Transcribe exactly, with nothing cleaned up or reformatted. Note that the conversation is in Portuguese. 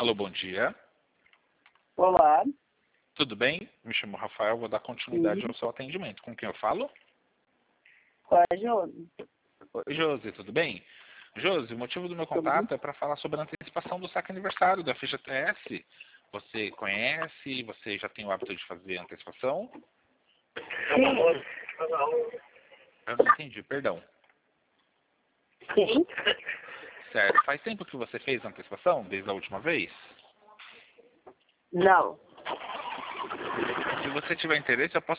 Alô, bom dia. Olá. Tudo bem? Me chamo Rafael, vou dar continuidade Sim. ao seu atendimento. Com quem eu falo? Com a Josi. Oi, Josi, tudo bem? Josi, o motivo do meu Tudo bem? contato é para falar sobre a antecipação do saque aniversário da F G T S. Você conhece? Você já tem o hábito de fazer antecipação? Sim. Eu não entendi, perdão. Sim. Certo. Faz tempo que você fez a antecipação, desde a última vez? Não. Se você tiver interesse, eu posso